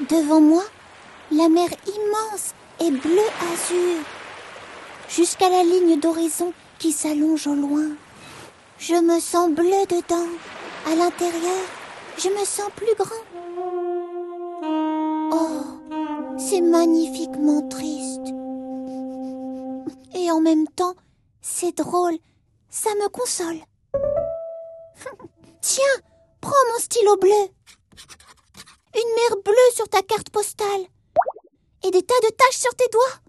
Devant moi, la mer immense est bleu azur, jusqu'à la ligne d'horizon qui s'allonge au loin. Je me sens bleu dedans. À l'intérieur, je me sens plus grand. Oh, c'est magnifiquement triste. Et en même temps, c'est drôle. Ça me console. Tiens, prends mon stylo bleu. Une mer bleue sur ta carte postale. Et des tas de taches sur tes doigts.